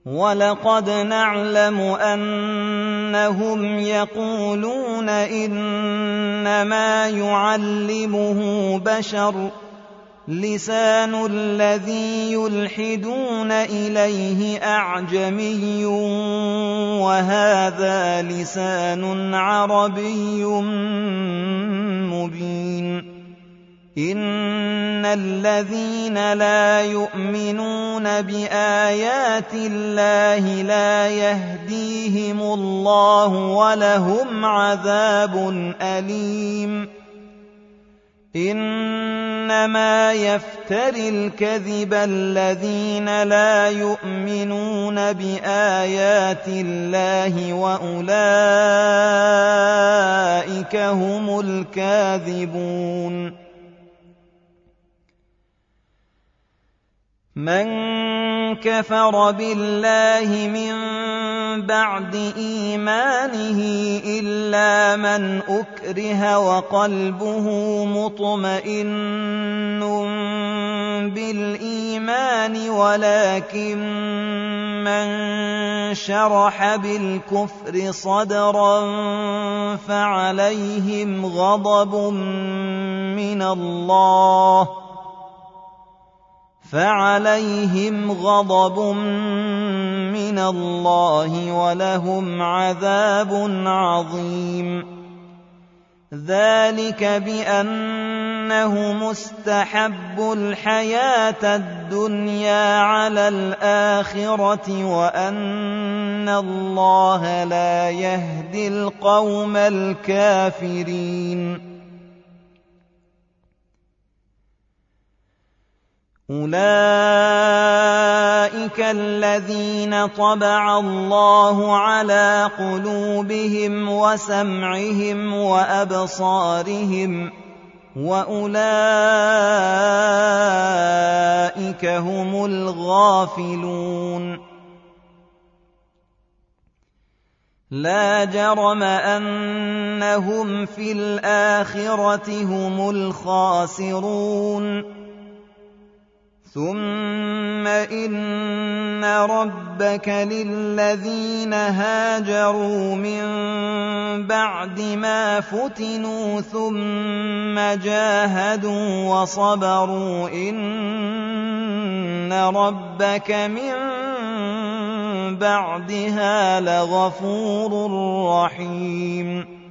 وَلَقَدْ نَعْلَمُ أَنَّهُمْ يَقُولُونَ إِنَّمَا يُعَلِّمُهُ بَشَرٌ ۗ لِّسَانُ الَّذِي يُلْحِدُونَ إِلَيْهِ أَعْجَمِيٌّ وَهَٰذَا لِسَانٌ عَرَبِيٌّ مُّبِينٌ. إِنَّ الَّذِينَ لَا يُؤْمِنُونَ بِآيَاتِ اللَّهِ لَا يَهْدِيهِمُ اللَّهُ وَلَهُمْ عَذَابٌ أَلِيمٌ. إِنَّمَا يَفْتَرِي الْكَذِبَ الَّذِينَ لَا يُؤْمِنُونَ بِآيَاتِ اللَّهِ وَأُولَٰئِكَ هُمُ الْكَاذِبُونَ. مَن كَفَرَ بِاللَّهِ مِن بَعْدِ إِيمَانِهِ إِلَّا مَنْ أُكْرِهَ وَقَلْبُهُ مُطْمَئِنٌّ بِالْإِيمَانِ وَلَٰكِن مَّن شَرَحَ بِالْكُفْرِ صَدْرًا فَعَلَيْهِمْ غَضَبٌ مِّنَ اللَّهِ وَلَهُمْ عَذَابٌ عَظِيمٌ. ذَلِكَ بِأَنَّهُمُ اسْتَحَبُّوا الْحَيَاةَ الدُّنْيَا عَلَى الْآخِرَةِ وَأَنَّ اللَّهَ لَا يَهْدِي الْقَوْمَ الْكَافِرِينَ. أُولَٰئِكَ الَّذِينَ طَبَعَ اللَّهُ عَلَىٰ قُلُوبِهِمْ وَسَمْعِهِمْ وَأَبْصَارِهِمْ ۖ وَأُولَٰئِكَ هُمُ الْغَافِلُونَ. لَا جَرَمَ أَنَّهُمْ فِي الْآخِرَةِ هُمُ الْخَاسِرُونَ. ثُمَّ إِنَّ رَبَّكَ لِلَّذِينَ هَاجَرُوا مِن بَعْدِ مَا فُتِنُوا ثُمَّ جَاهَدُوا وَصَبَرُوا إِنَّ رَبَّكَ مِن بَعْدِهَا لَغَفُورٌ رَّحِيمٌ.